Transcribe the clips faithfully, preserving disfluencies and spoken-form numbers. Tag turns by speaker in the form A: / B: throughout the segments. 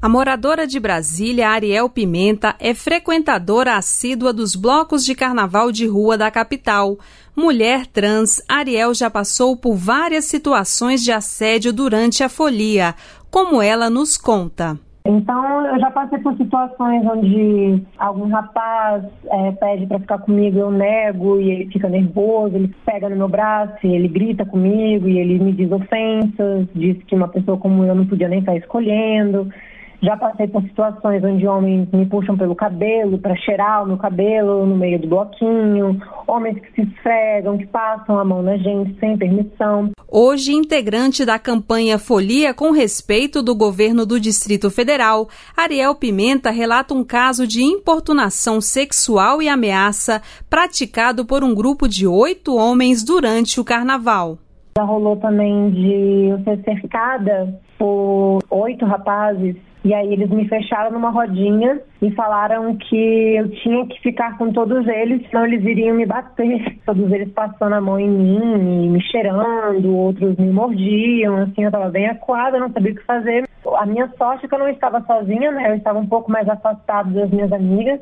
A: A moradora de Brasília, Ariel Pimenta, é frequentadora assídua dos blocos de carnaval de rua da capital. Mulher trans, Ariel já passou por várias situações de assédio durante a folia, como ela nos conta.
B: Então, eu já passei por situações onde algum rapaz é, pede para ficar comigo, eu nego e ele fica nervoso, ele pega no meu braço e ele grita comigo e ele me diz ofensas, diz que uma pessoa como eu não podia nem estar escolhendo. Já passei por situações onde homens me puxam pelo cabelo para cheirar o meu cabelo no meio do bloquinho, homens que se esfregam, que passam a mão na gente sem permissão.
A: Hoje, integrante da campanha Folia com Respeito do governo do Distrito Federal, Ariel Pimenta relata um caso de importunação sexual e ameaça praticado por um grupo de oito homens durante o carnaval.
B: Já rolou também de eu ser cercada por oito rapazes. E aí eles me fecharam numa rodinha e falaram que eu tinha que ficar com todos eles, senão eles iriam me bater. Todos eles passando a mão em mim, me cheirando, outros me mordiam, assim, eu estava bem acuada, não sabia o que fazer. A minha sorte é que eu não estava sozinha, né? Eu estava um pouco mais afastada das minhas amigas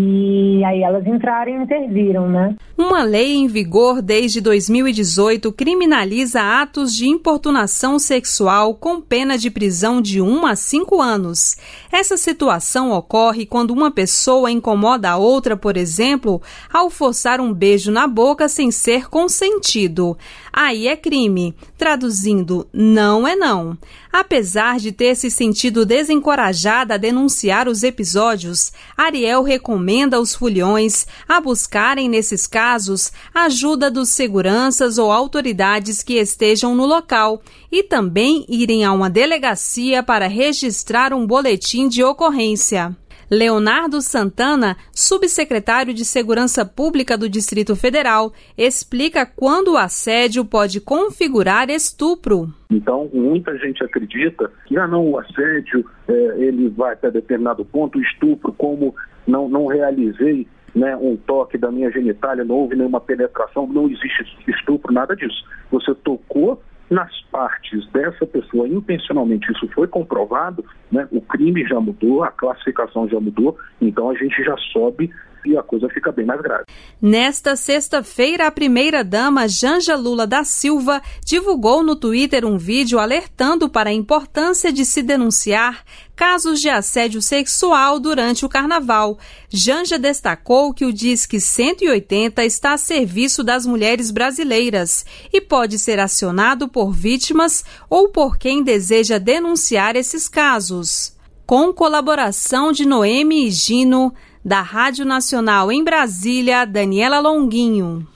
B: e aí elas entraram e interviram, né?
A: Uma lei em vigor desde dois mil e dezoito criminaliza atos de importunação sexual com pena de prisão de um a cinco anos. Essa situação ocorre quando uma pessoa incomoda a outra, por exemplo, ao forçar um beijo na boca sem ser consentido. Aí é crime. Traduzindo, não é não. Apesar de ter se sentido desencorajada a denunciar os episódios, Ariel recomenda aos foliões a buscarem, nesses casos, a ajuda dos seguranças ou autoridades que estejam no local e também irem a uma delegacia para registrar um boletim de ocorrência. Leonardo Santana, subsecretário de Segurança Pública do Distrito Federal, explica quando o assédio pode configurar estupro.
C: Então, muita gente acredita que ah, não, o assédio é, ele vai até determinado ponto, o estupro, como não, não realizei né, um toque da minha genitália, não houve nenhuma penetração, não existe estupro, nada disso. Você tocou nas partes dessa pessoa intencionalmente, isso foi comprovado, né? O crime já mudou, a classificação já mudou, então a gente já sobe e a coisa fica bem mais grave.
A: Nesta sexta-feira, a primeira-dama Janja Lula da Silva divulgou no Twitter um vídeo alertando para a importância de se denunciar casos de assédio sexual durante o carnaval. Janja destacou que o Disque cento e oitenta está a serviço das mulheres brasileiras e pode ser acionado por vítimas ou por quem deseja denunciar esses casos. Com colaboração de Noemi e Gino, da Rádio Nacional em Brasília, Daniela Longuinho.